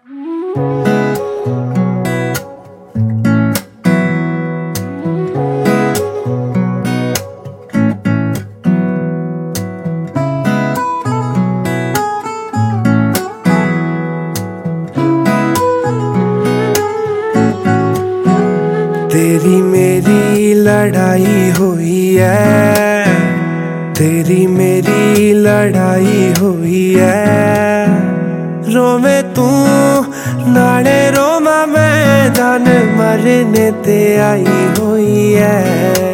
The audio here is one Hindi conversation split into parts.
तेरी मेरी लड़ाई हुई है, तेरी मेरी लड़ाई हुई है। रोवे तू नाले रोमा मैं, जान मरने ते आई हुई है।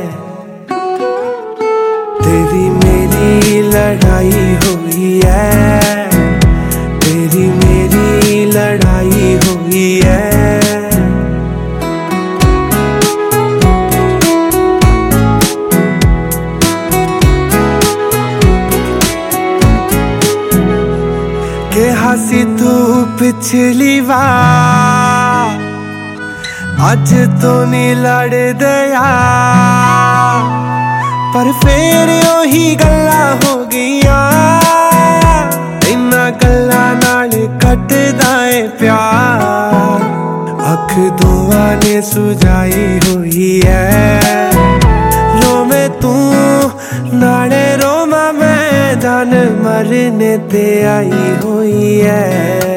तेरी मेरी लड़ाई हुई है, तेरी मेरी लड़ाई हुई है। के हसी तू पिछली बार, अज तो नहीं लड़ दिया, पर फिर ओही गल्ला हो गईया। इन्ना गल्ला नाल कटदा है प्यार, अख दुआ ने सुझाई हुई है। रोवे तू नाले रोमा मैं, जान मरने ते आई हुई है।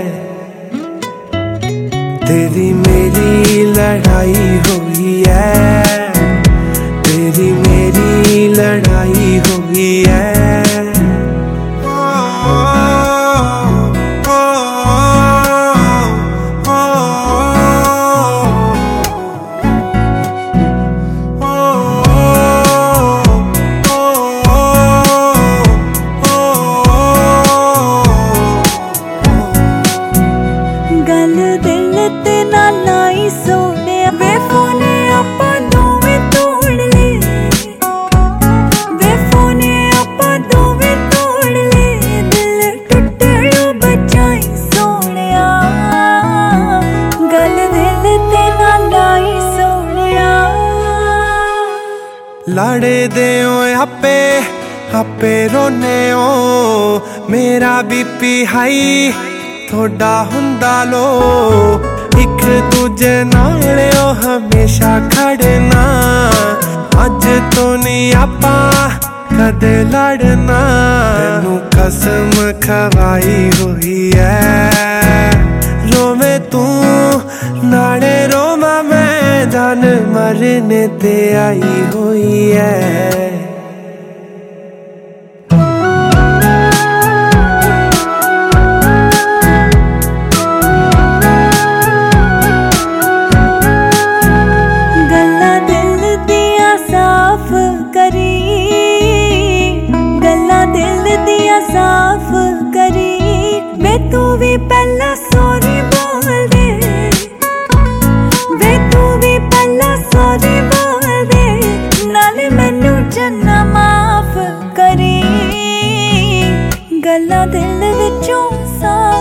तेरी मेरी लड़ाई हुई है, तेरी मेरी लड़ाई हुई है। गल दिल ते ना लाई सोने, वे फोने आपां दोवें तोड़ ले, वे फोने आपां दोवें तोड़ ले। दिल टुटणों बचाई सोनिया, गल दिल ते ना लाई सोनिया। लड़े दे आपे आपे रोने ओ, मेरा बीपी हाई थोड़ा हुंदा लो। एक दूजे नाल ओ हमेशा खड़ना, अज तो नहीं आपां कदे लड़ना। तेनू कसम खवाई हुई है। रोवे तू नाले रोमा मैं, जान मरने ते आई हुई है। साफ करी वे तू भी पहला सॉरी बोल दे, वे तू भी पहला सॉरी बोल दे। नाले मैनू चन्ना माफ करी, गल्लां दिल विचों साफ